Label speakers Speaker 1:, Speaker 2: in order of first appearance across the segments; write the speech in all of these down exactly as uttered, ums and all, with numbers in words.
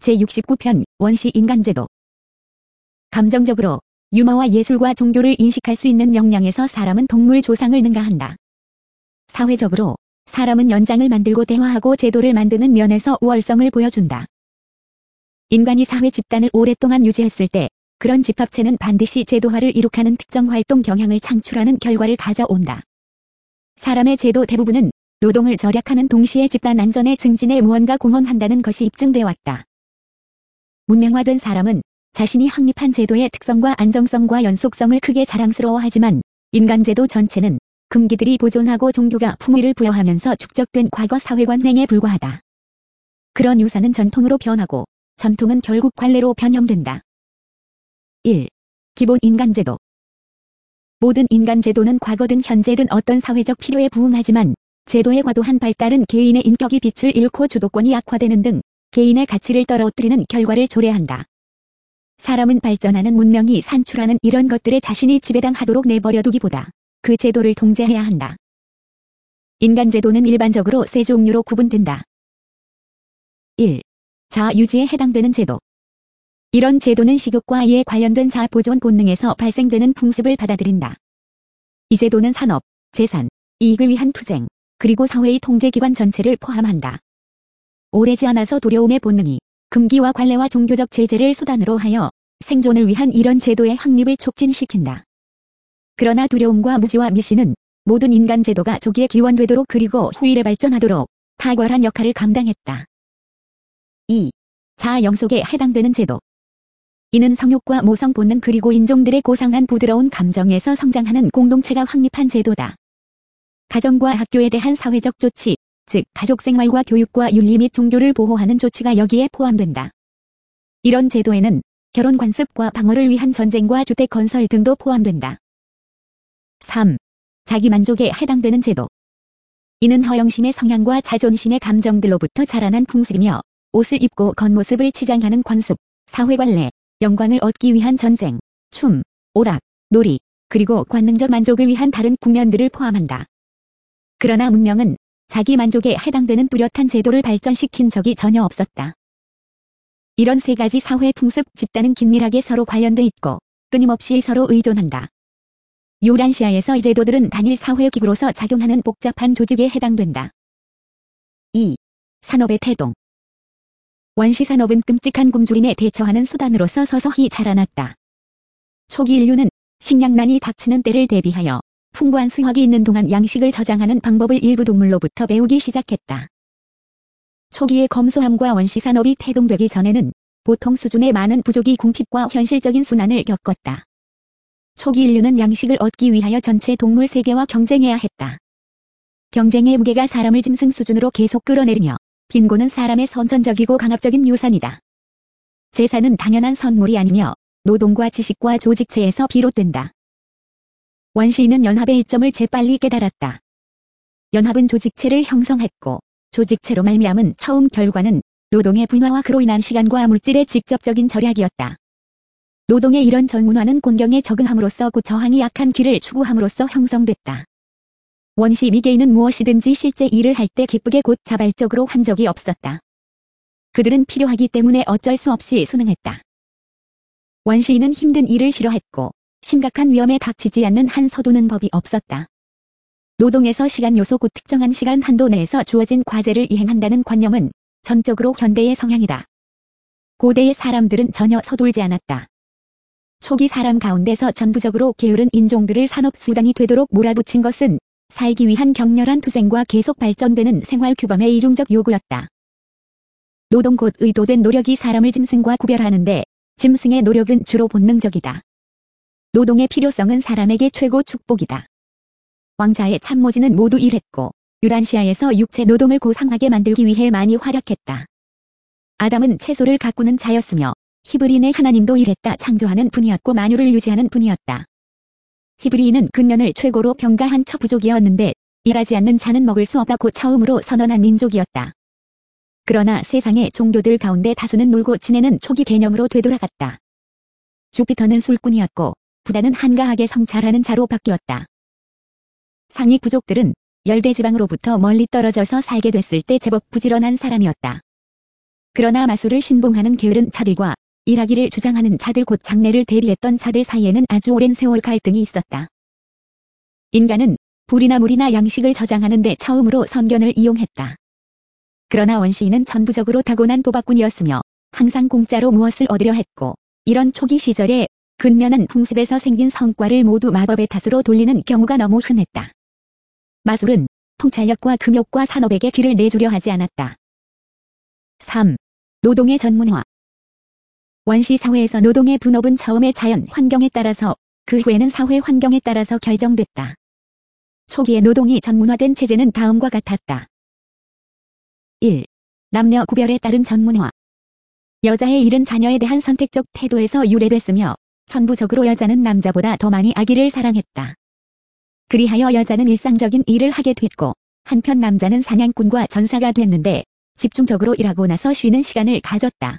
Speaker 1: 제육십구 편 원시 인간제도. 감정적으로 유머와 예술과 종교를 인식할 수 있는 역량에서 사람은 동물 조상을 능가한다. 사회적으로 사람은 연장을 만들고 대화하고 제도를 만드는 면에서 우월성을 보여준다. 인간이 사회 집단을 오랫동안 유지했을 때 그런 집합체는 반드시 제도화를 이룩하는 특정 활동 경향을 창출하는 결과를 가져온다. 사람의 제도 대부분은 노동을 절약하는 동시에 집단 안전의 증진에 무언가 공헌한다는 것이 입증되어 왔다. 문명화된 사람은 자신이 확립한 제도의 특성과 안정성과 연속성을 크게 자랑스러워하지만 인간제도 전체는 금기들이 보존하고 종교가 품위를 부여하면서 축적된 과거 사회관 행에 불과하다. 그런 유산은 전통으로 변하고 전통은 결국 관례로 변형된다. 일. 기본 인간제도. 모든 인간제도는 과거든 현재든 어떤 사회적 필요에 부응하지만 제도의 과도한 발달은 개인의 인격이 빛을 잃고 주도권이 악화되는 등 개인의 가치를 떨어뜨리는 결과를 초래한다. 사람은 발전하는 문명이 산출하는 이런 것들에 자신이 지배당하도록 내버려두기보다 그 제도를 통제해야 한다. 인간제도는 일반적으로 세 종류로 구분된다. 일. 자아유지에 해당되는 제도. 이런 제도는 식욕과 이에 관련된 자아보존 본능에서 발생되는 풍습을 받아들인다. 이 제도는 산업, 재산, 이익을 위한 투쟁, 그리고 사회의 통제기관 전체를 포함한다. 오래지 않아서 두려움의 본능이 금기와 관례와 종교적 제재를 수단으로 하여 생존을 위한 이런 제도의 확립을 촉진시킨다. 그러나 두려움과 무지와 미신은 모든 인간 제도가 조기에 기원되도록 그리고 후일에 발전하도록 탁월한 역할을 감당했다. 이. 자아 영속에 해당되는 제도. 이는 성욕과 모성 본능 그리고 인종들의 고상한 부드러운 감정에서 성장하는 공동체가 확립한 제도다. 가정과 학교에 대한 사회적 조치, 즉 가족 생활과 교육과 윤리 및 종교를 보호하는 조치가 여기에 포함된다. 이런 제도에는 결혼 관습과 방어를 위한 전쟁과 주택 건설 등도 포함된다. 삼. 자기만족에 해당되는 제도. 이는 허영심의 성향과 자존심의 감정들로부터 자라난 풍습이며 옷을 입고 겉모습을 치장하는 관습, 사회관례, 영광을 얻기 위한 전쟁, 춤, 오락, 놀이, 그리고 관능적 만족을 위한 다른 국면들을 포함한다. 그러나 문명은 자기 만족에 해당되는 뚜렷한 제도를 발전시킨 적이 전혀 없었다. 이런 세 가지 사회 풍습 집단은 긴밀하게 서로 관련돼 있고 끊임없이 서로 의존한다. 유란시아에서 이 제도들은 단일 사회 기구로서 작용하는 복잡한 조직에 해당된다. 이. 산업의 태동. 원시산업은 끔찍한 굶주림에 대처하는 수단으로서 서서히 자라났다. 초기 인류는 식량난이 닥치는 때를 대비하여 풍부한 수확이 있는 동안 양식을 저장하는 방법을 일부 동물로부터 배우기 시작했다. 초기의 검소함과 원시산업이 태동되기 전에는 보통 수준의 많은 부족이 궁핍과 현실적인 순환을 겪었다. 초기 인류는 양식을 얻기 위하여 전체 동물 세계와 경쟁해야 했다. 경쟁의 무게가 사람을 짐승 수준으로 계속 끌어내리며 빈곤은 사람의 선천적이고 강압적인 유산이다. 재산은 당연한 선물이 아니며 노동과 지식과 조직체에서 비롯된다. 원시인은 연합의 이점을 재빨리 깨달았다. 연합은 조직체를 형성했고 조직체로 말미암은 처음 결과는 노동의 분화와 그로 인한 시간과 물질의 직접적인 절약이었다. 노동의 이런 전문화는 곤경에 적응함으로써 곧 저항이 약한 길을 추구함으로써 형성됐다. 원시 미개인은 무엇이든지 실제 일을 할 때 기쁘게 곧 자발적으로 한 적이 없었다. 그들은 필요하기 때문에 어쩔 수 없이 순응했다. 원시인은 힘든 일을 싫어했고 심각한 위험에 닥치지 않는 한 서두는 법이 없었다. 노동에서 시간 요소 곧 특정한 시간 한도 내에서 주어진 과제를 이행한다는 관념은 전적으로 현대의 성향이다. 고대의 사람들은 전혀 서둘지 않았다. 초기 사람 가운데서 전부적으로 게으른 인종들을 산업수단이 되도록 몰아붙인 것은 살기 위한 격렬한 투쟁과 계속 발전되는 생활 규범의 이중적 요구였다. 노동 곧 의도된 노력이 사람을 짐승과 구별하는데 짐승의 노력은 주로 본능적이다. 노동의 필요성은 사람에게 최고 축복이다. 왕자의 참모진은 모두 일했고 유란시아에서 육체 노동을 고상하게 만들기 위해 많이 활약했다. 아담은 채소를 가꾸는 자였으며 히브리인의 하나님도 일했다 창조하는 분이었고 만유를 유지하는 분이었다. 히브리인은 근면을 최고로 평가한 처부족이었는데 일하지 않는 자는 먹을 수 없다고 처음으로 선언한 민족이었다. 그러나 세상의 종교들 가운데 다수는 놀고 지내는 초기 개념으로 되돌아갔다. 주피터는 술꾼이었고 부다는 한가하게 성찰하는 자로 바뀌었다. 상위 부족들은 열대지방으로부터 멀리 떨어져서 살게 됐을 때 제법 부지런한 사람이었다. 그러나 마술을 신봉하는 게으른 자들과 일하기를 주장하는 자들 곧 장래를 대비했던 자들 사이에는 아주 오랜 세월 갈등이 있었다. 인간은 불이나 물이나 양식을 저장하는 데 처음으로 선견을 이용했다. 그러나 원시인은 전부적으로 타고난 도박꾼이었으며 항상 공짜로 무엇을 얻으려 했고 이런 초기 시절에 근면한 풍습에서 생긴 성과를 모두 마법의 탓으로 돌리는 경우가 너무 흔했다. 마술은 통찰력과 금욕과 산업에게 길을 내주려 하지 않았다. 삼. 노동의 전문화. 원시 사회에서 노동의 분업은 처음에 자연 환경에 따라서 그 후에는 사회 환경에 따라서 결정됐다. 초기에 노동이 전문화된 체제는 다음과 같았다. 일. 남녀 구별에 따른 전문화. 여자의 잃은 자녀에 대한 선택적 태도에서 유래됐으며 천부적으로 여자는 남자보다 더 많이 아기를 사랑했다. 그리하여 여자는 일상적인 일을 하게 됐고 한편 남자는 사냥꾼과 전사가 됐는데 집중적으로 일하고 나서 쉬는 시간을 가졌다.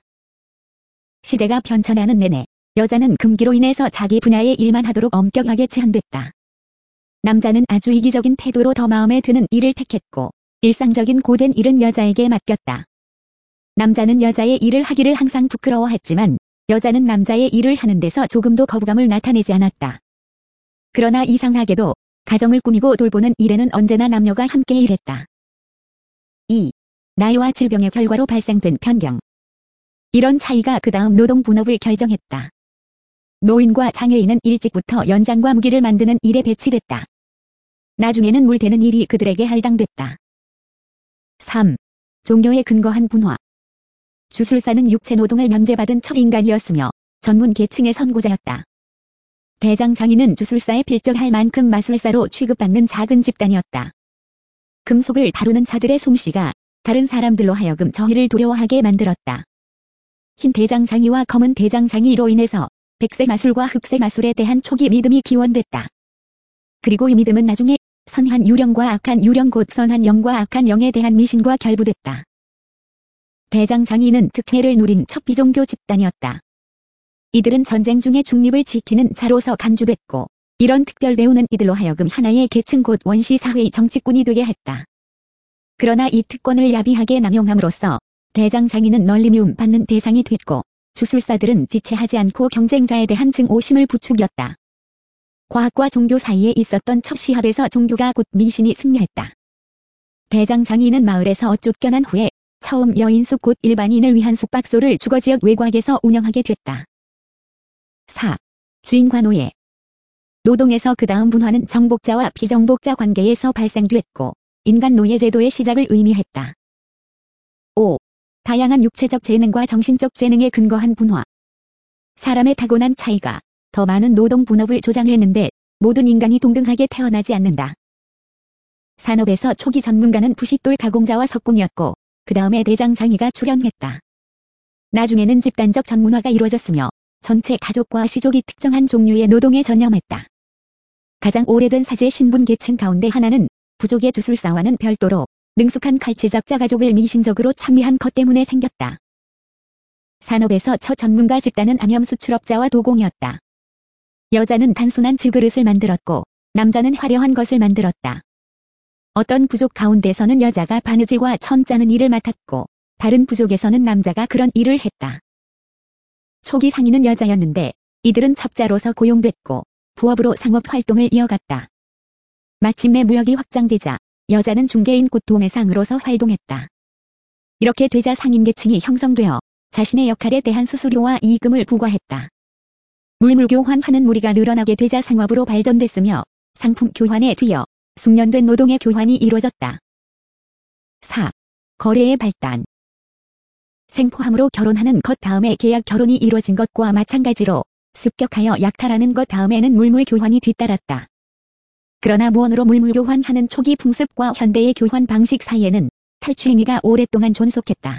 Speaker 1: 시대가 변천하는 내내 여자는 금기로 인해서 자기 분야의 일만 하도록 엄격하게 제한됐다. 남자는 아주 이기적인 태도로 더 마음에 드는 일을 택했고 일상적인 고된 일은 여자에게 맡겼다. 남자는 여자의 일을 하기를 항상 부끄러워했지만 여자는 남자의 일을 하는 데서 조금도 거부감을 나타내지 않았다. 그러나 이상하게도 가정을 꾸미고 돌보는 일에는 언제나 남녀가 함께 일했다. 이. 나이와 질병의 결과로 발생된 편견. 이런 차이가 그 다음 노동 분업을 결정했다. 노인과 장애인은 일찍부터 연장과 무기를 만드는 일에 배치됐다. 나중에는 물대는 일이 그들에게 할당됐다. 삼. 종교에 근거한 분화. 주술사는 육체 노동을 면제받은 첫 인간이었으며 전문 계층의 선구자였다. 대장장이는 주술사에 필적할 만큼 마술사로 취급받는 작은 집단이었다. 금속을 다루는 자들의 솜씨가 다른 사람들로 하여금 저희를 두려워하게 만들었다. 흰 대장장이와 검은 대장장이로 인해서 백색 마술과 흑색 마술에 대한 초기 믿음이 기원됐다. 그리고 이 믿음은 나중에 선한 유령과 악한 유령 곧 선한 영과 악한 영에 대한 미신과 결부됐다. 대장장이는 특혜를 누린 첫 비종교 집단이었다. 이들은 전쟁 중에 중립을 지키는 자로서 간주됐고 이런 특별 대우는 이들로 하여금 하나의 계층 곧 원시 사회의 정치꾼이 되게 했다. 그러나 이 특권을 야비하게 남용함으로써 대장장이는 널리 미움받는 대상이 됐고 주술사들은 지체하지 않고 경쟁자에 대한 증오심을 부추겼다. 과학과 종교 사이에 있었던 첫 시합에서 종교가 곧 미신이 승리했다. 대장장이는 마을에서 쫓겨난 후에 처음 여인숙 곧 일반인을 위한 숙박소를 주거지역 외곽에서 운영하게 됐다. 사. 주인과 노예. 노동에서 그 다음 분화는 정복자와 비정복자 관계에서 발생됐고 인간 노예 제도의 시작을 의미했다. 오. 다양한 육체적 재능과 정신적 재능에 근거한 분화. 사람의 타고난 차이가 더 많은 노동 분업을 조장했는데 모든 인간이 동등하게 태어나지 않는다. 산업에서 초기 전문가는 부싯돌 가공자와 석공이었고 그 다음에 대장장이가 출현했다. 나중에는 집단적 전문화가 이루어졌으며 전체 가족과 시족이 특정한 종류의 노동에 전념했다. 가장 오래된 사제 신분 계층 가운데 하나는 부족의 주술사와는 별도로 능숙한 칼치작자 가족을 미신적으로 찬미한 것 때문에 생겼다. 산업에서 첫 전문가 집단은 암염 수출업자와 도공이었다. 여자는 단순한 질그릇을 만들었고 남자는 화려한 것을 만들었다. 어떤 부족 가운데서는 여자가 바느질과 천 짜는 일을 맡았고 다른 부족에서는 남자가 그런 일을 했다. 초기 상인은 여자였는데 이들은 첩자로서 고용됐고 부업으로 상업 활동을 이어갔다. 마침내 무역이 확장되자 여자는 중개인 곧 도매상으로서 활동했다. 이렇게 되자 상인계층이 형성되어 자신의 역할에 대한 수수료와 이익금을 부과했다. 물물 교환하는 무리가 늘어나게 되자 상업으로 발전됐으며 상품 교환에 뒤어 숙련된 노동의 교환이 이루어졌다. 사. 거래의 발단. 생포함으로 결혼하는 것 다음에 계약 결혼이 이루어진 것과 마찬가지로 습격하여 약탈하는 것 다음에는 물물 교환이 뒤따랐다. 그러나 무언으로 물물 교환하는 초기 풍습과 현대의 교환 방식 사이에는 탈취행위가 오랫동안 존속했다.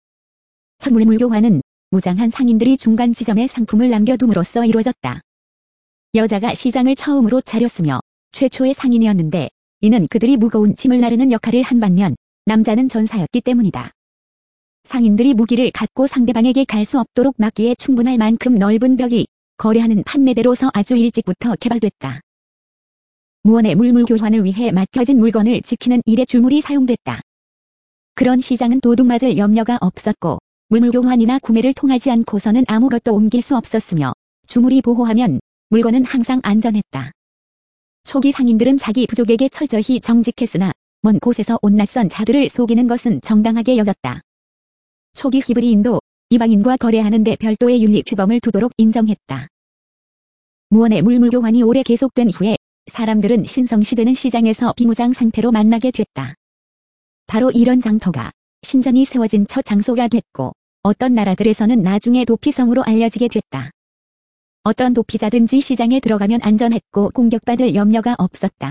Speaker 1: 첫 물물 교환은 무장한 상인들이 중간 지점에 상품을 남겨둠으로써 이루어졌다. 여자가 시장을 처음으로 차렸으며 최초의 상인이었는데 이는 그들이 무거운 짐을 나르는 역할을 한 반면 남자는 전사였기 때문이다. 상인들이 무기를 갖고 상대방에게 갈 수 없도록 막기에 충분할 만큼 넓은 벽이 거래하는 판매대로서 아주 일찍부터 개발됐다. 무언의 물물 교환을 위해 맡겨진 물건을 지키는 일에 주물이 사용됐다. 그런 시장은 도둑 맞을 염려가 없었고 물물교환이나 구매를 통하지 않고서는 아무것도 옮길 수 없었으며 주물이 보호하면 물건은 항상 안전했다. 초기 상인들은 자기 부족에게 철저히 정직했으나 먼 곳에서 온 낯선 자들을 속이는 것은 정당하게 여겼다. 초기 히브리인도 이방인과 거래하는데 별도의 윤리 규범을 두도록 인정했다. 무언의 물물교환이 오래 계속된 후에 사람들은 신성시되는 시장에서 비무장 상태로 만나게 됐다. 바로 이런 장터가 신전이 세워진 첫 장소가 됐고 어떤 나라들에서는 나중에 도피성으로 알려지게 됐다. 어떤 도피자든지 시장에 들어가면 안전했고 공격받을 염려가 없었다.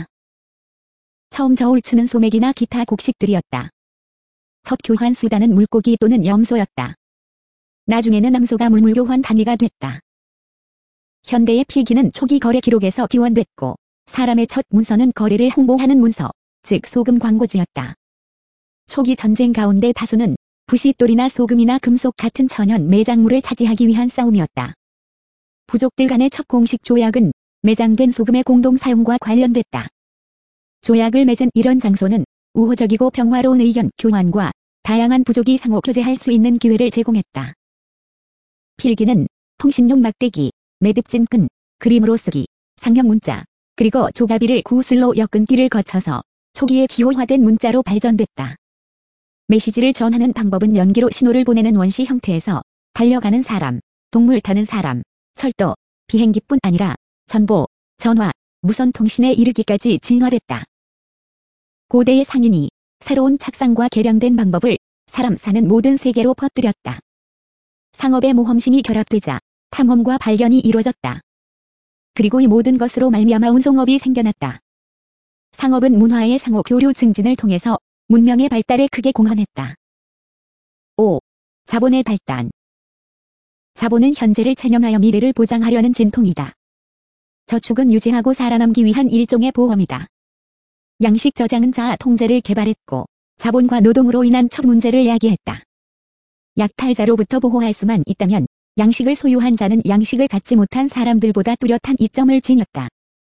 Speaker 1: 처음 저울 추는 소맥이나 기타 곡식들이었다. 첫 교환 수단은 물고기 또는 염소였다. 나중에는 암소가 물물교환 단위가 됐다. 현대의 필기는 초기 거래 기록에서 기원됐고 사람의 첫 문서는 거래를 홍보하는 문서, 즉 소금 광고지였다. 초기 전쟁 가운데 다수는 부싯돌이나 소금이나 금속 같은 천연 매장물을 차지하기 위한 싸움이었다. 부족들 간의 첫 공식 조약은 매장된 소금의 공동 사용과 관련됐다. 조약을 맺은 이런 장소는 우호적이고 평화로운 의견 교환과 다양한 부족이 상호 교제할 수 있는 기회를 제공했다. 필기는 통신용 막대기, 매듭진 끈, 그림으로 쓰기, 상형 문자, 그리고 조가비를 구슬로 엮은 길을 거쳐서 초기에 기호화된 문자로 발전됐다. 메시지를 전하는 방법은 연기로 신호를 보내는 원시 형태에서 달려가는 사람, 동물 타는 사람, 철도, 비행기뿐 아니라 전보, 전화, 무선 통신에 이르기까지 진화됐다. 고대의 상인이 새로운 착상과 개량된 방법을 사람 사는 모든 세계로 퍼뜨렸다. 상업의 모험심이 결합되자 탐험과 발견이 이루어졌다. 그리고 이 모든 것으로 말미암아 운송업이 생겨났다. 상업은 문화의 상호 교류 증진을 통해서 문명의 발달에 크게 공헌했다. 오. 자본의 발달. 자본은 현재를 체념하여 미래를 보장하려는 진통이다. 저축은 유지하고 살아남기 위한 일종의 보험이다. 양식 저장은 자아 통제를 개발했고 자본과 노동으로 인한 첫 문제를 야기했다. 약탈자로부터 보호할 수만 있다면 양식을 소유한 자는 양식을 갖지 못한 사람들보다 뚜렷한 이점을 지녔다.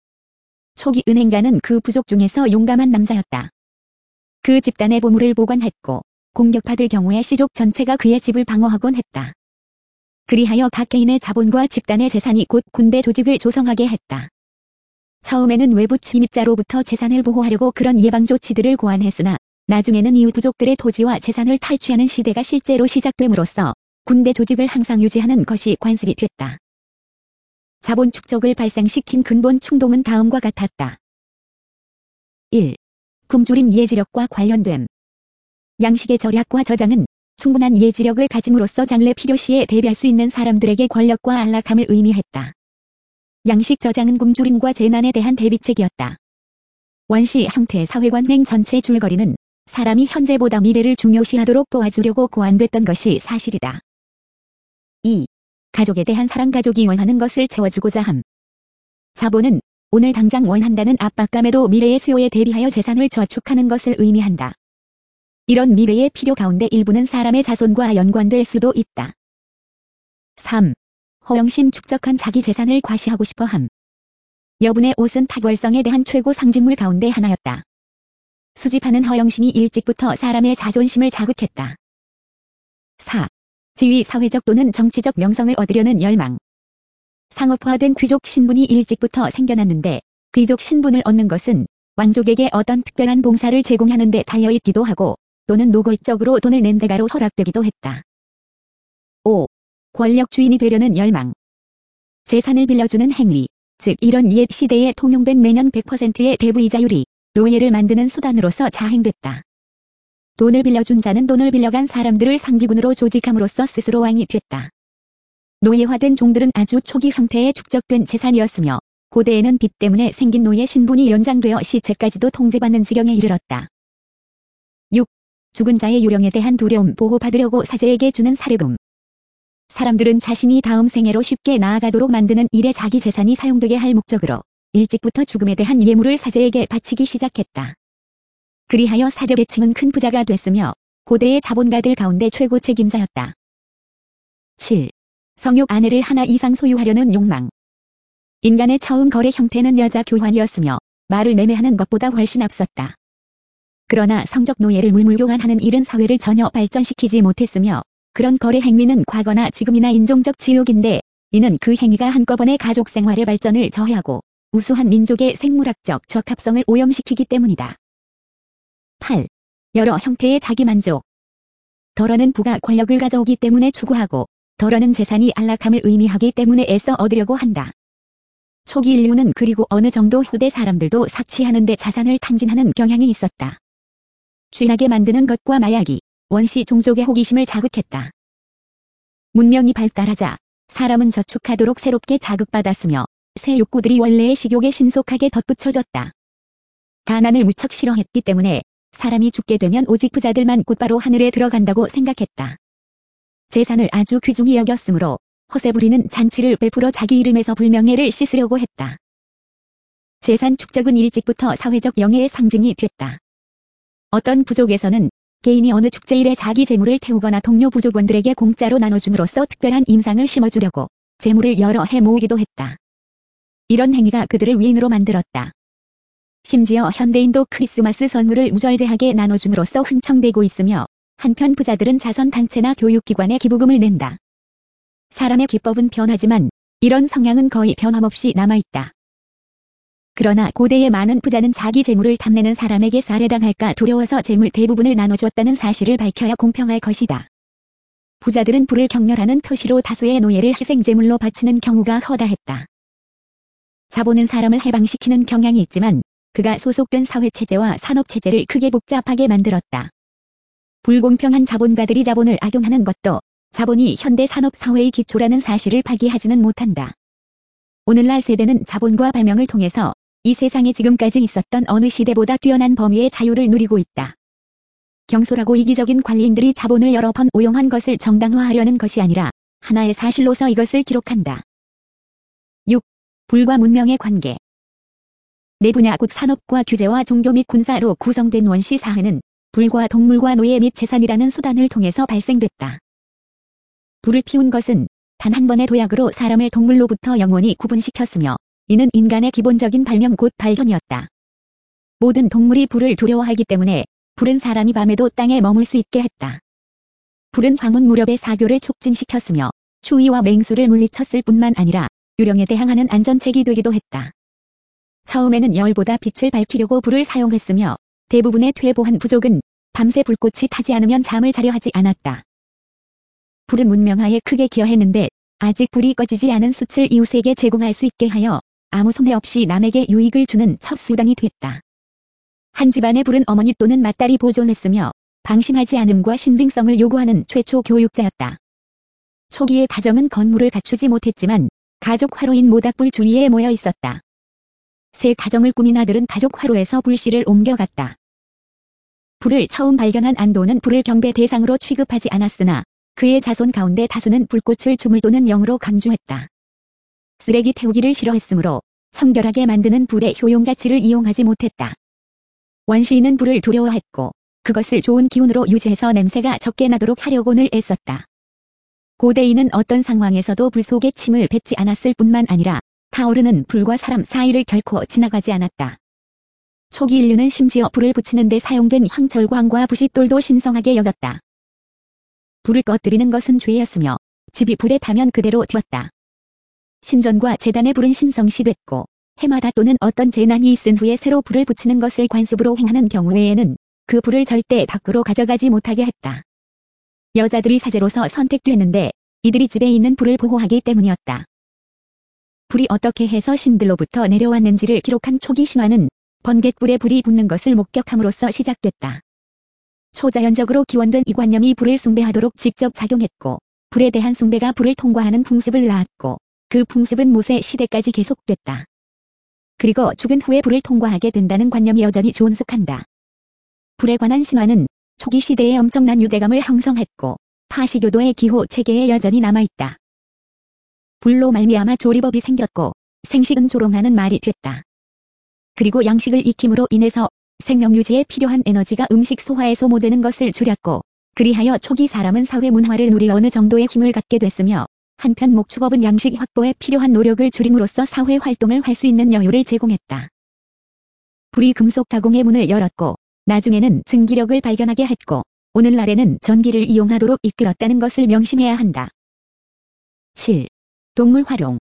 Speaker 1: 초기 은행가는 그 부족 중에서 용감한 남자였다. 그 집단의 보물을 보관했고 공격받을 경우에 시족 전체가 그의 집을 방어하곤 했다. 그리하여 각 개인의 자본과 집단의 재산이 곧 군대 조직을 조성하게 했다. 처음에는 외부 침입자로부터 재산을 보호하려고 그런 예방 조치들을 고안했으나 나중에는 이웃 부족들의 토지와 재산을 탈취하는 시대가 실제로 시작됨으로써 군대 조직을 항상 유지하는 것이 관습이 됐다. 자본 축적을 발생시킨 근본 충동은 다음과 같았다. 일. 굶주림 예지력과 관련됨. 양식의 절약과 저장은 충분한 예지력을 가짐으로써 장래 필요시에 대비할 수 있는 사람들에게 권력과 안락함을 의미했다. 양식 저장은 굶주림과 재난에 대한 대비책이었다. 원시 형태의 사회관행 전체 줄거리는 사람이 현재보다 미래를 중요시하도록 도와주려고 고안됐던 것이 사실이다. 이. 가족에 대한 사랑. 가족이 원하는 것을 채워주고자 함. 자본은 오늘 당장 원한다는 압박감에도 미래의 수요에 대비하여 재산을 저축하는 것을 의미한다. 이런 미래의 필요 가운데 일부는 사람의 자손과 연관될 수도 있다. 삼. 허영심. 축적한 자기 재산을 과시하고 싶어 함. 여분의 옷은 탁월성에 대한 최고 상징물 가운데 하나였다. 수집하는 허영심이 일찍부터 사람의 자존심을 자극했다. 사. 지위. 사회적 또는 정치적 명성을 얻으려는 열망. 상업화된 귀족 신분이 일찍부터 생겨났는데 귀족 신분을 얻는 것은 왕족에게 어떤 특별한 봉사를 제공하는 데 달려있기도 하고 또는 노골적으로 돈을 낸 대가로 허락되기도 했다. 오. 권력 주인이 되려는 열망. 재산을 빌려주는 행위, 즉 이런 옛 시대에 통용된 매년 백 퍼센트의 대부이자율이 노예를 만드는 수단으로서 자행됐다. 돈을 빌려준 자는 돈을 빌려간 사람들을 상비군으로 조직함으로써 스스로 왕이 됐다. 노예화된 종들은 아주 초기 형태의 축적된 재산이었으며 고대에는 빚 때문에 생긴 노예 신분이 연장되어 시체까지도 통제받는 지경에 이르렀다. 육. 죽은 자의 유령에 대한 두려움. 보호받으려고 사제에게 주는 사례금. 사람들은 자신이 다음 생애로 쉽게 나아가도록 만드는 일에 자기 재산이 사용되게 할 목적으로 일찍부터 죽음에 대한 예물을 사제에게 바치기 시작했다. 그리하여 사제 계층은 큰 부자가 됐으며 고대의 자본가들 가운데 최고 책임자였다. 칠. 성욕. 아내를 하나 이상 소유하려는 욕망. 인간의 처음 거래 형태는 여자 교환이었으며 말을 매매하는 것보다 훨씬 앞섰다. 그러나 성적 노예를 물물교환하는 일은 사회를 전혀 발전시키지 못했으며 그런 거래 행위는 과거나 지금이나 인종적 지옥인데 이는 그 행위가 한꺼번에 가족 생활의 발전을 저해하고 우수한 민족의 생물학적 적합성을 오염시키기 때문이다. 팔. 여러 형태의 자기만족. 덜어는 부가 권력을 가져오기 때문에 추구하고 덜어는 재산이 안락함을 의미하기 때문에 애써 얻으려고 한다. 초기 인류는 그리고 어느 정도 후대 사람들도 사치하는 데 자산을 탕진하는 경향이 있었다. 쥐나게 만드는 것과 마약이 원시 종족의 호기심을 자극했다. 문명이 발달하자 사람은 저축하도록 새롭게 자극받았으며 새 욕구들이 원래의 식욕에 신속하게 덧붙여졌다. 가난을 무척 싫어했기 때문에 사람이 죽게 되면 오직 부자들만 곧바로 하늘에 들어간다고 생각했다. 재산을 아주 귀중히 여겼으므로 허세부리는 잔치를 베풀어 자기 이름에서 불명예를 씻으려고 했다. 재산 축적은 일찍부터 사회적 영예의 상징이 됐다. 어떤 부족에서는 개인이 어느 축제일에 자기 재물을 태우거나 동료 부족원들에게 공짜로 나눠줌으로써 특별한 인상을 심어주려고 재물을 여러 해 모으기도 했다. 이런 행위가 그들을 위인으로 만들었다. 심지어 현대인도 크리스마스 선물을 무절제하게 나눠줌으로써 흥청대고 있으며 한편 부자들은 자선단체나 교육기관에 기부금을 낸다. 사람의 기법은 변하지만 이런 성향은 거의 변함없이 남아있다. 그러나 고대의 많은 부자는 자기 재물을 탐내는 사람에게 살해당할까 두려워서 재물 대부분을 나눠줬다는 사실을 밝혀야 공평할 것이다. 부자들은 부를 경멸하는 표시로 다수의 노예를 희생제물로 바치는 경우가 허다했다. 자본은 사람을 해방시키는 경향이 있지만 그가 소속된 사회체제와 산업체제를 크게 복잡하게 만들었다. 불공평한 자본가들이 자본을 악용하는 것도 자본이 현대 산업사회의 기초라는 사실을 파기하지는 못한다. 오늘날 세대는 자본과 발명을 통해서 이 세상에 지금까지 있었던 어느 시대보다 뛰어난 범위의 자유를 누리고 있다. 경솔하고 이기적인 관리인들이 자본을 여러 번 오용한 것을 정당화하려는 것이 아니라 하나의 사실로서 이것을 기록한다. 육. 불과 문명의 관계. 네 분야 곧 산업과 규제와 종교 및 군사로 구성된 원시 사회는 불과 동물과 노예 및 재산이라는 수단을 통해서 발생됐다. 불을 피운 것은 단 한 번의 도약으로 사람을 동물로부터 영원히 구분시켰으며 이는 인간의 기본적인 발명 곧 발견이었다. 모든 동물이 불을 두려워하기 때문에 불은 사람이 밤에도 땅에 머물 수 있게 했다. 불은 황혼 무렵의 사교를 촉진시켰으며 추위와 맹수를 물리쳤을 뿐만 아니라 유령에 대항하는 안전책이 되기도 했다. 처음에는 열보다 빛을 밝히려고 불을 사용했으며 대부분의 퇴보한 부족은 밤새 불꽃이 타지 않으면 잠을 자려 하지 않았다. 불은 문명화에 크게 기여했는데 아직 불이 꺼지지 않은 숯을 이웃에게 제공할 수 있게 하여 아무 손해 없이 남에게 유익을 주는 첫 수단이 됐다. 한 집안의 불은 어머니 또는 맏딸이 보존했으며 방심하지 않음과 신빙성을 요구하는 최초 교육자였다. 초기의 가정은 건물을 갖추지 못했지만 가족 화로인 모닥불 주위에 모여 있었다. 새 가정을 꾸민 아들은 가족 화로에서 불씨를 옮겨갔다. 불을 처음 발견한 안도는 불을 경배 대상으로 취급하지 않았으나 그의 자손 가운데 다수는 불꽃을 주물도는 영으로 간주했다. 쓰레기 태우기를 싫어했으므로 청결하게 만드는 불의 효용 가치를 이용하지 못했다. 원시인은 불을 두려워했고 그것을 좋은 기운으로 유지해서 냄새가 적게 나도록 하려고늘 애썼다. 고대인은 어떤 상황에서도 불 속에 침을 뱉지 않았을 뿐만 아니라 타오르는 불과 사람 사이를 결코 지나가지 않았다. 초기 인류는 심지어 불을 붙이는 데 사용된 황철광과 부싯돌도 신성하게 여겼다. 불을 꺼뜨리는 것은 죄였으며 집이 불에 타면 그대로 튀었다. 신전과 제단의 불은 신성시됐고 해마다 또는 어떤 재난이 있은 후에 새로 불을 붙이는 것을 관습으로 행하는 경우 외에는 그 불을 절대 밖으로 가져가지 못하게 했다. 여자들이 사제로서 선택됐는데 이들이 집에 있는 불을 보호하기 때문이었다. 불이 어떻게 해서 신들로부터 내려왔는지를 기록한 초기 신화는 번갯불에 불이 붙는 것을 목격함으로써 시작됐다. 초자연적으로 기원된 이 관념이 불을 숭배하도록 직접 작용했고 불에 대한 숭배가 불을 통과하는 풍습을 낳았고 그 풍습은 모세 시대까지 계속됐다. 그리고 죽은 후에 불을 통과하게 된다는 관념이 여전히 존속한다. 불에 관한 신화는 초기 시대에 엄청난 유대감을 형성했고 파시교도의 기호 체계에 여전히 남아있다. 불로 말미암아 조리법이 생겼고 생식은 조롱하는 말이 됐다. 그리고 양식을 익힘으로 인해서 생명유지에 필요한 에너지가 음식 소화에 소모되는 것을 줄였고 그리하여 초기 사람은 사회 문화를 누릴 어느 정도의 힘을 갖게 됐으며 한편 목축업은 양식 확보에 필요한 노력을 줄임으로써 사회 활동을 할 수 있는 여유를 제공했다. 불이 금속 가공의 문을 열었고 나중에는 증기력을 발견하게 했고 오늘날에는 전기를 이용하도록 이끌었다는 것을 명심해야 한다. 칠. 동물 활용.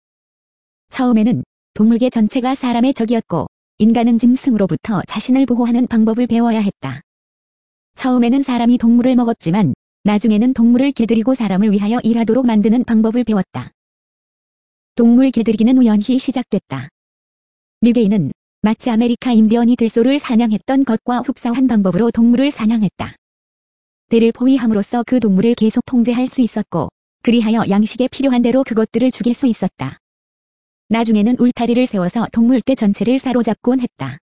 Speaker 1: 처음에는 동물계 전체가 사람의 적이었고 인간은 짐승으로부터 자신을 보호하는 방법을 배워야 했다. 처음에는 사람이 동물을 먹었지만 나중에는 동물을 길들이고 사람을 위하여 일하도록 만드는 방법을 배웠다. 동물 길들이기는 우연히 시작됐다. 리베이는 마치 아메리카 인디언이 들소를 사냥했던 것과 흡사한 방법으로 동물을 사냥했다. 대를 포위함으로써 그 동물을 계속 통제할 수 있었고 그리하여 양식에 필요한 대로 그것들을 죽일 수 있었다. 나중에는 울타리를 세워서 동물떼 전체를 사로잡곤 했다.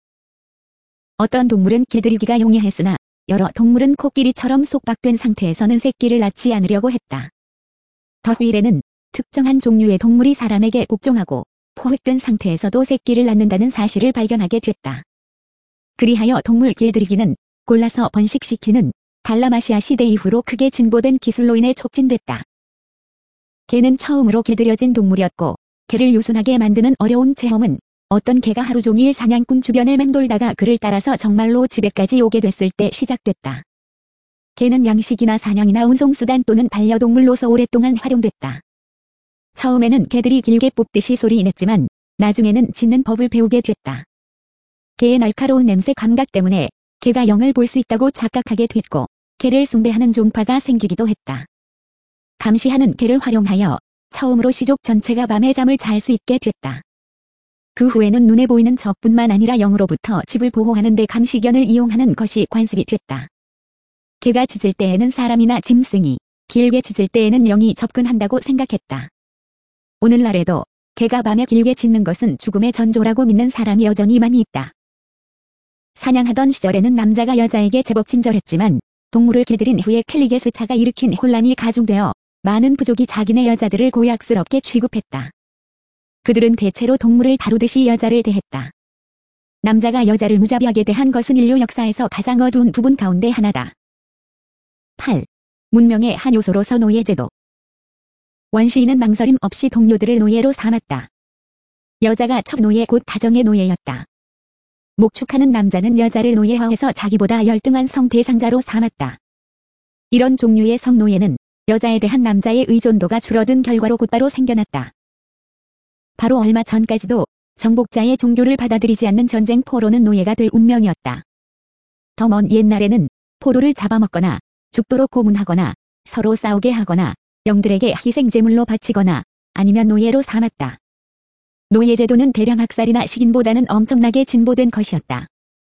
Speaker 1: 어떤 동물은 길들이기가 용이했으나 여러 동물은 코끼리처럼 속박된 상태에서는 새끼를 낳지 않으려고 했다. 더 후일에는 특정한 종류의 동물이 사람에게 복종하고 포획된 상태에서도 새끼를 낳는다는 사실을 발견하게 됐다. 그리하여 동물 길들이기는 골라서 번식시키는 달라마시아 시대 이후로 크게 진보된 기술로 인해 촉진됐다. 개는 처음으로 길들여진 동물이었고 개를 유순하게 만드는 어려운 체험은 어떤 개가 하루 종일 사냥꾼 주변을 맴돌다가 그를 따라서 정말로 집에까지 오게 됐을 때 시작됐다. 개는 양식이나 사냥이나 운송수단 또는 반려동물로서 오랫동안 활용됐다. 처음에는 개들이 길게 뽑듯이 소리냈지만 나중에는 짖는 법을 배우게 됐다. 개의 날카로운 냄새 감각 때문에 개가 영을 볼 수 있다고 착각하게 됐고 개를 숭배하는 종파가 생기기도 했다. 감시하는 개를 활용하여 처음으로 시족 전체가 밤에 잠을 잘 수 있게 됐다. 그 후에는 눈에 보이는 적뿐만 아니라 영으로부터 집을 보호하는 데 감시견을 이용하는 것이 관습이 됐다. 개가 짖을 때에는 사람이나 짐승이, 길게 짖을 때에는 영이 접근한다고 생각했다. 오늘날에도 개가 밤에 길게 짖는 것은 죽음의 전조라고 믿는 사람이 여전히 많이 있다. 사냥하던 시절에는 남자가 여자에게 제법 친절했지만 동물을 길들인 후에 켈리게스차가 일으킨 혼란이 가중되어 많은 부족이 자기네 여자들을 고약스럽게 취급했다. 그들은 대체로 동물을 다루듯이 여자를 대했다. 남자가 여자를 무자비하게 대한 것은 인류 역사에서 가장 어두운 부분 가운데 하나다. 팔. 문명의 한 요소로서 노예제도. 원시인은 망설임 없이 동료들을 노예로 삼았다. 여자가 첫 노예 곧 가정의 노예였다. 목축하는 남자는 여자를 노예화해서 자기보다 열등한 성 대상자로 삼았다. 이런 종류의 성노예는 여자에 대한 남자의 의존도가 줄어든 결과로 곧바로 생겨났다. 바로 얼마 전까지도 정복자의 종교를 받아들이지 않는 전쟁 포로는 노예가 될 운명이었다. 더 먼 옛날에는 포로를 잡아먹거나 죽도록 고문하거나 서로 싸우게 하거나 영들에게 희생제물로 바치거나 아니면 노예로 삼았다. 노예제도는 대량 학살이나 식인보다는 엄청나게 진보된 것이었다.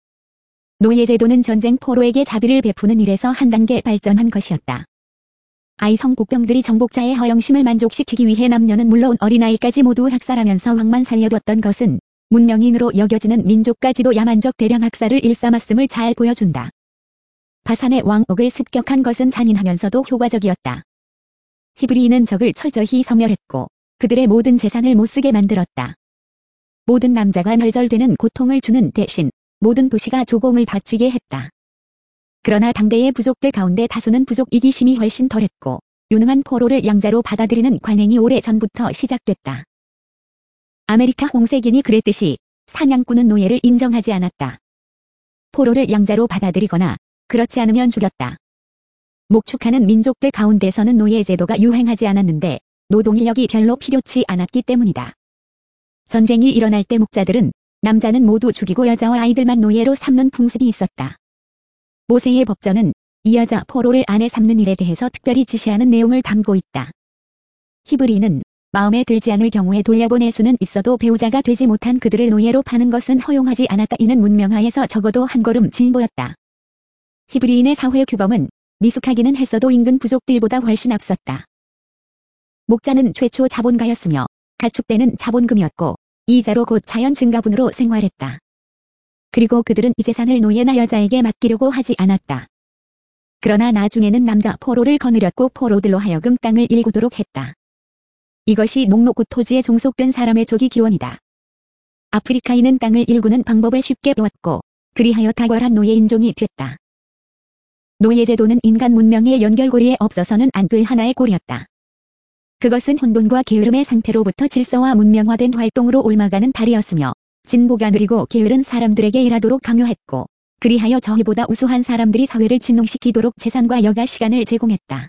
Speaker 1: 노예제도는 전쟁 포로에게 자비를 베푸는 일에서 한 단계 발전한 것이었다. 아이 성복병들이 정복자의 허영심을 만족시키기 위해 남녀는 물론 어린아이까지 모두 학살하면서 왕만 살려뒀던 것은 문명인으로 여겨지는 민족까지도 야만적 대량 학살을 일삼았음을 잘 보여준다. 바산의 왕옥을 습격한 것은 잔인하면서도 효과적이었다. 히브리인은 적을 철저히 섬멸했고 그들의 모든 재산을 못쓰게 만들었다. 모든 남자가 멸절되는 고통을 주는 대신 모든 도시가 조공을 바치게 했다. 그러나 당대의 부족들 가운데 다수는 부족 이기심이 훨씬 덜했고 유능한 포로를 양자로 받아들이는 관행이 오래 전부터 시작됐다. 아메리카 홍색인이 그랬듯이 사냥꾼은 노예를 인정하지 않았다. 포로를 양자로 받아들이거나 그렇지 않으면 죽였다. 목축하는 민족들 가운데서는 노예 제도가 유행하지 않았는데 노동인력이 별로 필요치 않았기 때문이다. 전쟁이 일어날 때 목자들은 남자는 모두 죽이고 여자와 아이들만 노예로 삼는 풍습이 있었다. 모세의 법전은 이 여자 포로를 아내 삼는 일에 대해서 특별히 지시하는 내용을 담고 있다. 히브리는 마음에 들지 않을 경우에 돌려보낼 수는 있어도 배우자가 되지 못한 그들을 노예로 파는 것은 허용하지 않았다. 이는 문명하에서 적어도 한 걸음 진보였다. 히브리인의 사회 규범은 미숙하기는 했어도 인근 부족들보다 훨씬 앞섰다. 목자는 최초 자본가였으며 가축대는 자본금이었고 이자로 곧 자연 증가분으로 생활했다. 그리고 그들은 이 재산을 노예나 여자에게 맡기려고 하지 않았다. 그러나 나중에는 남자 포로를 거느렸고 포로들로 하여금 땅을 일구도록 했다. 이것이 녹록구 토지에 종속된 사람의 조기 기원이다. 아프리카인은 땅을 일구는 방법을 쉽게 배웠고 그리하여 탁월한 노예 인종이 됐다. 노예제도는 인간 문명의 연결고리에 없어서는 안 될 하나의 고리였다. 그것은 혼돈과 게으름의 상태로부터 질서와 문명화된 활동으로 옮아가는 다리였으며 진보가 느리고 게으른 사람들에게 일하도록 강요했고 그리하여 저희보다 우수한 사람들이 사회를 진흥시키도록 재산과 여가 시간을 제공했다.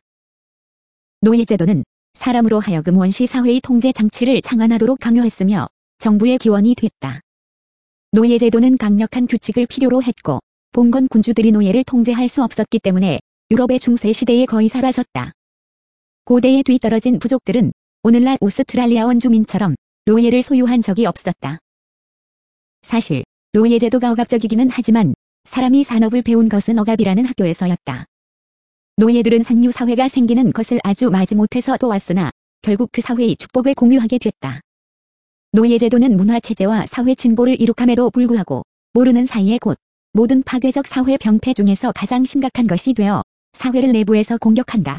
Speaker 1: 노예제도는 사람으로 하여금 원시 사회의 통제 장치를 창안하도록 강요했으며 정부의 기원이 됐다. 노예제도는 강력한 규칙을 필요로 했고 봉건 군주들이 노예를 통제할 수 없었기 때문에 유럽의 중세시대에 거의 사라졌다. 고대에 뒤떨어진 부족들은 오늘날 오스트랄리아 원주민처럼 노예를 소유한 적이 없었다. 사실 노예제도가 억압적이기는 하지만 사람이 산업을 배운 것은 억압이라는 학교에서였다. 노예들은 상류사회가 생기는 것을 아주 마지못해서 도왔으나 결국 그 사회의 축복을 공유하게 됐다. 노예제도는 문화체제와 사회 진보를 이룩함에도 불구하고 모르는 사이에 곧 모든 파괴적 사회 병폐 중에서 가장 심각한 것이 되어 사회를 내부에서 공격한다.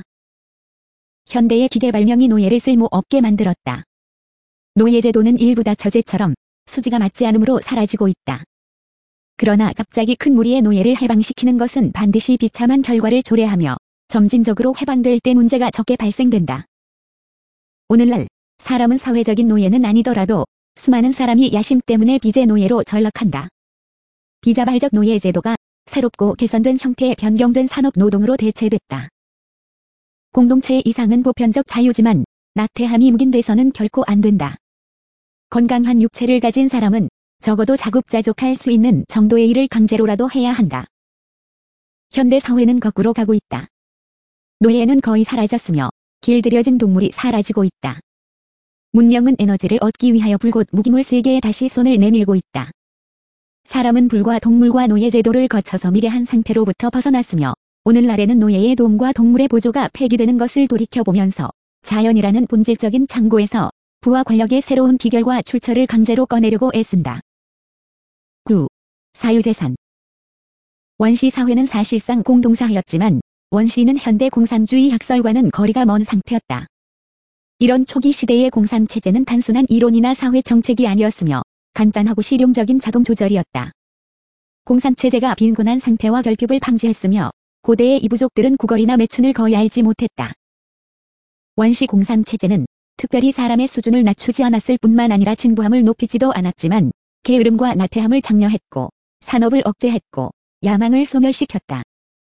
Speaker 1: 현대의 기계 발명이 노예를 쓸모없게 만들었다. 노예제도는 일부 다처제처럼 수지가 맞지 않으므로 사라지고 있다. 그러나 갑자기 큰 무리의 노예를 해방시키는 것은 반드시 비참한 결과를 초래하며 점진적으로 해방될 때 문제가 적게 발생된다. 오늘날 사람은 사회적인 노예는 아니더라도 수많은 사람이 야심 때문에 비제 노예로 전락한다. 비자발적 노예 제도가 새롭고 개선된 형태의 변경된 산업 노동으로 대체됐다. 공동체의 이상은 보편적 자유지만 나태함이 묵인돼서는 결코 안 된다. 건강한 육체를 가진 사람은 적어도 자급자족할 수 있는 정도의 일을 강제로라도 해야 한다. 현대 사회는 거꾸로 가고 있다. 노예는 거의 사라졌으며 길들여진 동물이 사라지고 있다. 문명은 에너지를 얻기 위하여 불곧 무기물 세계에 다시 손을 내밀고 있다. 사람은 불과 동물과 노예제도를 거쳐서 미래한 상태로부터 벗어났으며 오늘날에는 노예의 도움과 동물의 보조가 폐기되는 것을 돌이켜보면서 자연이라는 본질적인 창고에서 부와 권력의 새로운 비결과 출처를 강제로 꺼내려고 애쓴다. 구. 사유재산. 원시 사회는 사실상 공동사였지만 원시는 현대 공산주의 학설과는 거리가 먼 상태였다. 이런 초기 시대의 공산체제는 단순한 이론이나 사회 정책이 아니었으며 간단하고 실용적인 자동 조절이었다. 공산체제가 빈곤한 상태와 결핍을 방지했으며 고대의 이부족들은 구걸이나 매춘을 거의 알지 못했다. 원시 공산체제는 특별히 사람의 수준을 낮추지 않았을 뿐만 아니라 진부함을 높이지도 않았지만 게으름과 나태함을 장려했고 산업을 억제했고 야망을 소멸시켰다.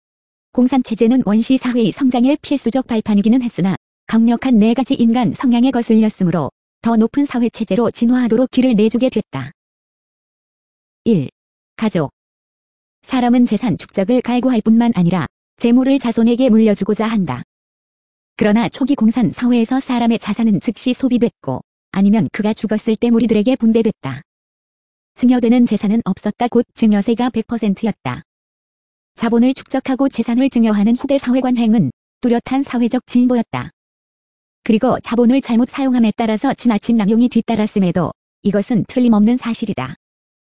Speaker 1: 공산체제는 원시 사회의 성장의 필수적 발판이기는 했으나 강력한 네 가지 인간 성향에 거슬렸으므로 더 높은 사회체제로 진화하도록 길을 내주게 됐다. 일. 가족. 사람은 재산 축적을 갈구할 뿐만 아니라 재물을 자손에게 물려주고자 한다. 그러나 초기 공산 사회에서 사람의 자산은 즉시 소비됐고 아니면 그가 죽었을 때 무리들에게 분배됐다. 증여되는 재산은 없었다. 곧 증여세가 백 퍼센트였다. 자본을 축적하고 재산을 증여하는 후대 사회관행은 뚜렷한 사회적 진보였다. 그리고 자본을 잘못 사용함에 따라서 지나친 남용이 뒤따랐음에도 이것은 틀림없는 사실이다.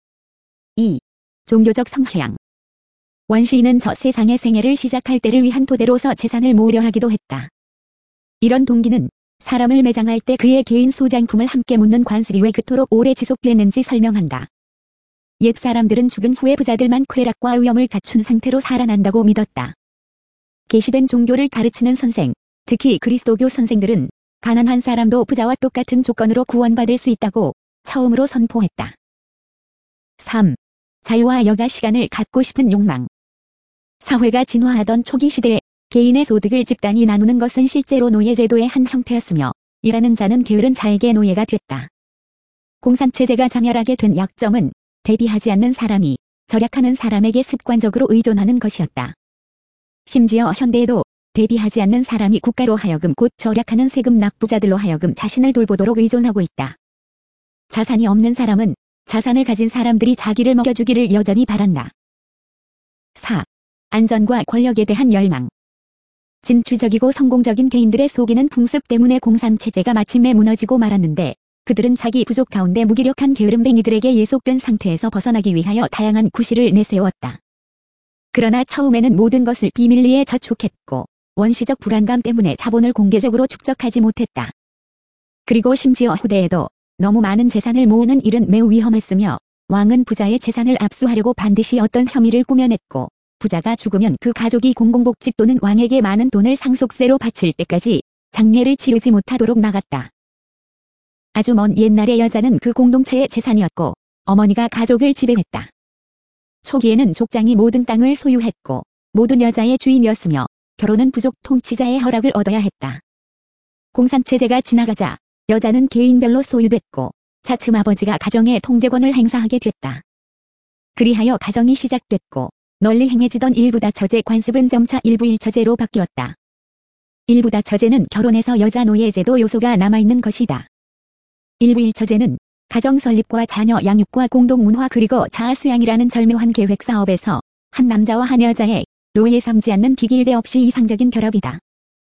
Speaker 1: 이. 종교적 성향. 원시인은 저 세상의 생애를 시작할 때를 위한 토대로서 재산을 모으려 하기도 했다. 이런 동기는 사람을 매장할 때 그의 개인 소장품을 함께 묻는 관습이 왜 그토록 오래 지속됐는지 설명한다. 옛 사람들은 죽은 후에 부자들만 쾌락과 의욕을 갖춘 상태로 살아난다고 믿었다. 계시된 종교를 가르치는 선생, 특히 그리스도교 선생들은 가난한 사람도 부자와 똑같은 조건으로 구원받을 수 있다고 처음으로 선포했다. 삼. 자유와 여가 시간을 갖고 싶은 욕망. 사회가 진화하던 초기 시대에 개인의 소득을 집단이 나누는 것은 실제로 노예제도의 한 형태였으며 일하는 자는 게으른 자에게 노예가 됐다. 공산체제가 자멸하게 된 약점은 대비하지 않는 사람이 절약하는 사람에게 습관적으로 의존하는 것이었다. 심지어 현대에도 대비하지 않는 사람이 국가로 하여금 곧 절약하는 세금 납부자들로 하여금 자신을 돌보도록 의존하고 있다. 자산이 없는 사람은 자산을 가진 사람들이 자기를 먹여주기를 여전히 바란다. 사. 안전과 권력에 대한 열망. 진취적이고 성공적인 개인들의 속이는 풍습 때문에 공산체제가 마침내 무너지고 말았는데 그들은 자기 부족 가운데 무기력한 게으름뱅이들에게 예속된 상태에서 벗어나기 위하여 다양한 구실을 내세웠다. 그러나 처음에는 모든 것을 비밀리에 저축했고 원시적 불안감 때문에 자본을 공개적으로 축적하지 못했다. 그리고 심지어 후대에도 너무 많은 재산을 모으는 일은 매우 위험했으며 왕은 부자의 재산을 압수하려고 반드시 어떤 혐의를 꾸며냈고 부자가 죽으면 그 가족이 공공복지 또는 왕에게 많은 돈을 상속세로 바칠 때까지 장례를 치르지 못하도록 막았다. 아주 먼 옛날의 여자는 그 공동체의 재산이었고 어머니가 가족을 지배했다. 초기에는 족장이 모든 땅을 소유했고 모든 여자의 주인이었으며 결혼은 부족 통치자의 허락을 얻어야 했다. 공산체제가 지나가자 여자는 개인별로 소유됐고 차츰 아버지가 가정의 통제권을 행사하게 됐다. 그리하여 가정이 시작됐고 널리 행해지던 일부다처제 관습은 점차 일부일처제로 바뀌었다. 일부다처제는 결혼해서 여자 노예제도 요소가 남아있는 것이다. 일부일처제는 가정 설립과 자녀 양육과 공동문화 그리고 자아 수양이라는 절묘한 계획 사업에서 한 남자와 한 여자의 노예 삼지 않는 기길대 없이 이상적인 결합이다.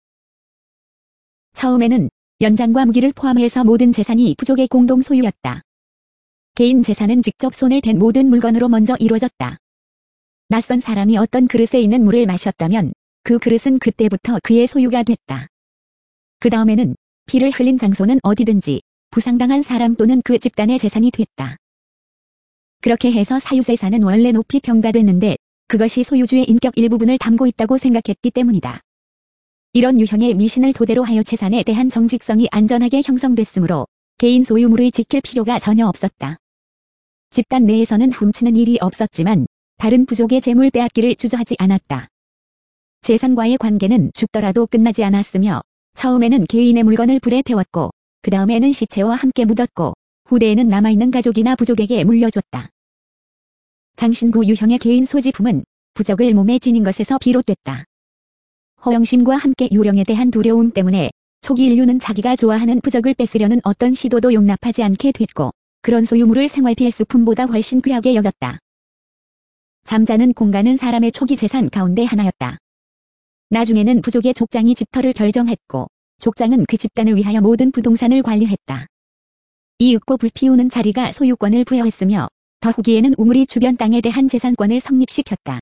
Speaker 1: 처음에는 연장과 무기를 포함해서 모든 재산이 부족의 공동 소유였다. 개인 재산은 직접 손을 댄 모든 물건으로 먼저 이루어졌다. 낯선 사람이 어떤 그릇에 있는 물을 마셨다면 그 그릇은 그때부터 그의 소유가 됐다. 그 다음에는 피를 흘린 장소는 어디든지 부상당한 사람 또는 그 집단의 재산이 됐다. 그렇게 해서 사유재산은 원래 높이 평가됐는데 그것이 소유주의 인격 일부분을 담고 있다고 생각했기 때문이다. 이런 유형의 미신을 토대로 하여 재산에 대한 정직성이 안전하게 형성됐으므로 개인 소유물을 지킬 필요가 전혀 없었다. 집단 내에서는 훔치는 일이 없었지만 다른 부족의 재물 빼앗기를 주저하지 않았다. 재산과의 관계는 죽더라도 끝나지 않았으며 처음에는 개인의 물건을 불에 태웠고 그 다음에는 시체와 함께 묻었고 후대에는 남아있는 가족이나 부족에게 물려줬다. 장신구 유형의 개인 소지품은 부적을 몸에 지닌 것에서 비롯됐다. 허영심과 함께 요령에 대한 두려움 때문에 초기 인류는 자기가 좋아하는 부적을 뺏으려는 어떤 시도도 용납하지 않게 됐고 그런 소유물을 생활 필수품보다 훨씬 귀하게 여겼다. 잠자는 공간은 사람의 초기 재산 가운데 하나였다. 나중에는 부족의 족장이 집터를 결정했고 족장은 그 집단을 위하여 모든 부동산을 관리했다. 이 윽고 불피우는 자리가 소유권을 부여했으며 더 후기에는 우물이 주변 땅에 대한 재산권을 성립시켰다.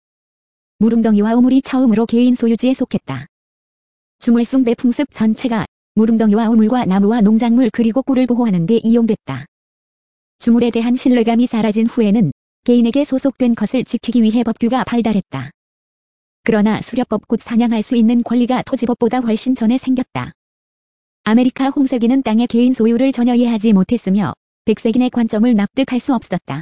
Speaker 1: 무릉덩이와 우물이 처음으로 개인 소유지에 속했다. 주물숭배 풍습 전체가 무릉덩이와 우물과 나무와 농작물 그리고 꿀을 보호하는 데 이용됐다. 주물에 대한 신뢰감이 사라진 후에는 개인에게 소속된 것을 지키기 위해 법규가 발달했다. 그러나 수렵법 곧 사냥할 수 있는 권리가 토지법보다 훨씬 전에 생겼다. 아메리카 홍석이는 땅의 개인 소유를 전혀 이해하지 못했으며 백색인의 관점을 납득할 수 없었다.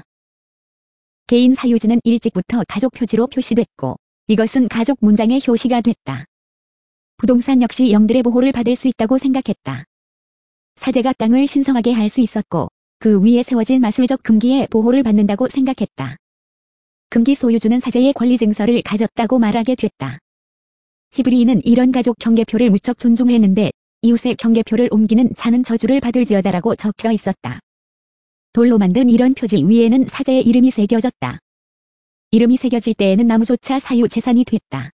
Speaker 1: 개인 사유지는 일찍부터 가족 표지로 표시됐고 이것은 가족 문장의 효시가 됐다. 부동산 역시 영들의 보호를 받을 수 있다고 생각했다. 사제가 땅을 신성하게 할 수 있었고 그 위에 세워진 마술적 금기의 보호를 받는다고 생각했다. 금기 소유주는 사제의 권리 증서를 가졌다고 말하게 됐다. 히브리인은 이런 가족 경계표를 무척 존중했는데 이웃의 경계표를 옮기는 자는 저주를 받을지어다라고 적혀 있었다. 돌로 만든 이런 표지 위에는 사제의 이름이 새겨졌다. 이름이 새겨질 때에는 나무조차 사유 재산이 됐다.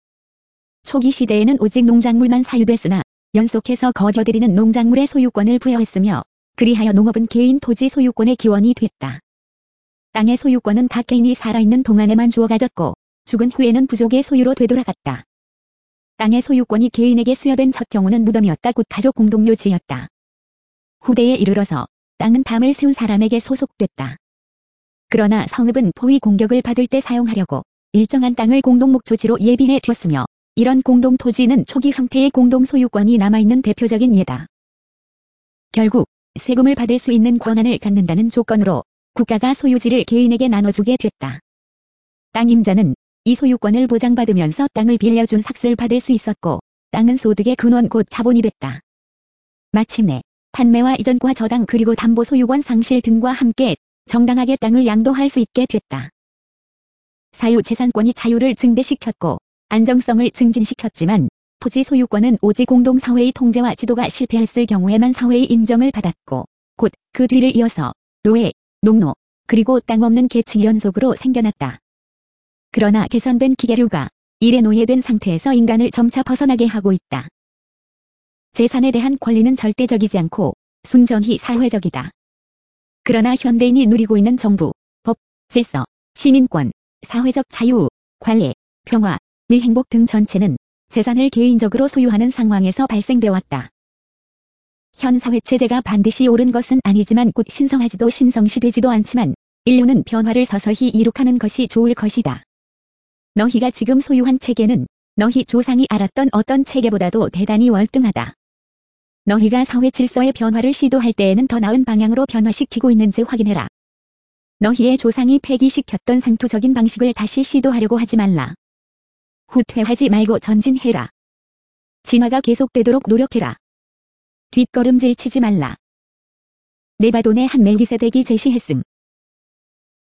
Speaker 1: 초기 시대에는 오직 농작물만 사유됐으나 연속해서 거저들이는 농작물의 소유권을 부여했으며 그리하여 농업은 개인 토지 소유권의 기원이 됐다. 땅의 소유권은 각 개인이 살아있는 동안에만 주어가졌고 죽은 후에는 부족의 소유로 되돌아갔다. 땅의 소유권이 개인에게 수여된 첫 경우는 무덤이었다. 곧 가족 공동묘지였다. 후대에 이르러서 땅은 담을 세운 사람에게 소속됐다. 그러나 성읍은 포위 공격을 받을 때 사용하려고 일정한 땅을 공동목조지로 예비해 두었으며 이런 공동토지는 초기 형태의 공동소유권이 남아있는 대표적인 예다. 결국 세금을 받을 수 있는 권한을 갖는다는 조건으로 국가가 소유지를 개인에게 나눠주게 됐다. 땅 임자는 이 소유권을 보장받으면서 땅을 빌려준 삭슬을 받을 수 있었고 땅은 소득의 근원 곧 자본이 됐다. 마침내 판매와 이전과 저당 그리고 담보 소유권 상실 등과 함께 정당하게 땅을 양도할 수 있게 됐다. 사유재산권이 자유를 증대시켰고 안정성을 증진시켰지만 토지 소유권은 오직 공동사회의 통제와 지도가 실패했을 경우에만 사회의 인정을 받았고 곧 그 뒤를 이어서 노예, 농노, 그리고 땅 없는 계층이 연속으로 생겨났다. 그러나 개선된 기계류가 일에 노예된 상태에서 인간을 점차 벗어나게 하고 있다. 재산에 대한 권리는 절대적이지 않고 순전히 사회적이다. 그러나 현대인이 누리고 있는 정부, 법, 질서, 시민권, 사회적 자유, 관리, 평화, 미 행복 등 전체는 재산을 개인적으로 소유하는 상황에서 발생되어 왔다. 현 사회체제가 반드시 옳은 것은 아니지만 곧 신성하지도 신성시되지도 않지만 인류는 변화를 서서히 이룩하는 것이 좋을 것이다. 너희가 지금 소유한 체계는 너희 조상이 알았던 어떤 체계보다도 대단히 월등하다. 너희가 사회 질서의 변화를 시도할 때에는 더 나은 방향으로 변화시키고 있는지 확인해라. 너희의 조상이 폐기시켰던 상투적인 방식을 다시 시도하려고 하지 말라. 후퇴하지 말고 전진해라. 진화가 계속되도록 노력해라. 뒷걸음질 치지 말라. 네바돈의 한 멜기세덱이 제시했음.